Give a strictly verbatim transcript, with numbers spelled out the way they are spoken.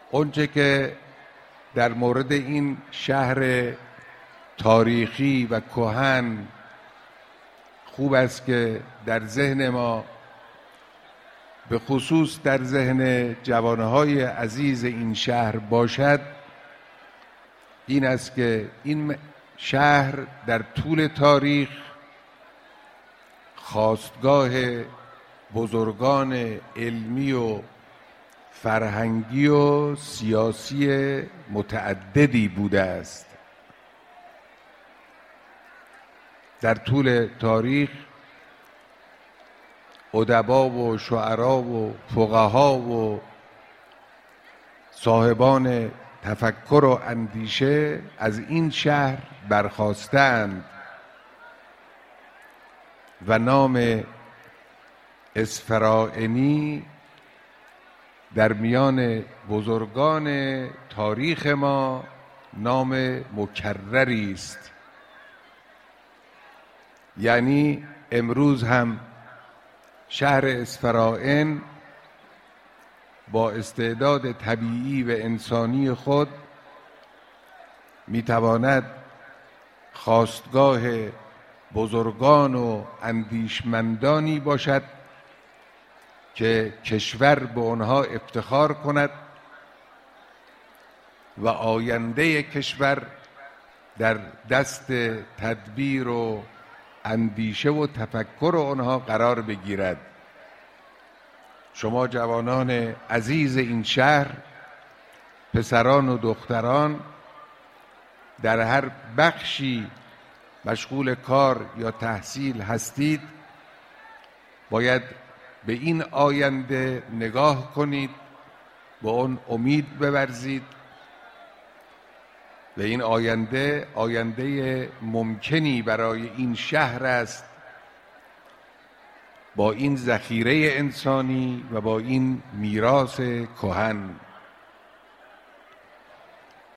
اونچه که در مورد این شهر تاریخی و کهن خوب است که در ذهن ما، به خصوص در ذهن جوانهای عزیز این شهر باشد، این است که این شهر در طول تاریخ خاستگاه بزرگان علمی و فرهنگی و سیاسی متعددی بوده است. در طول تاریخ ادبا و شعرا و فقها و صاحبان تفکر و اندیشه از این شهر برخاستند و نام اسفرائینی در میان بزرگان تاریخ ما نام مکرری است. یعنی امروز هم شهر اسفرائین با استعداد طبیعی و انسانی خود میتواند خاستگاه بزرگان و اندیشمندانی باشد که کشور به آنها افتخار کند و آینده کشور در دست تدبیر و اندیشه و تفکر آنها قرار بگیرد. شما جوانان عزیز این شهر، پسران و دختران، در هر بخشی مشغول کار یا تحصیل هستید، باید به این آینده نگاه کنید، به آن امید بورزید و این آینده آینده ممکنی برای این شهر است، با این ذخیره انسانی و با این میراث کهن.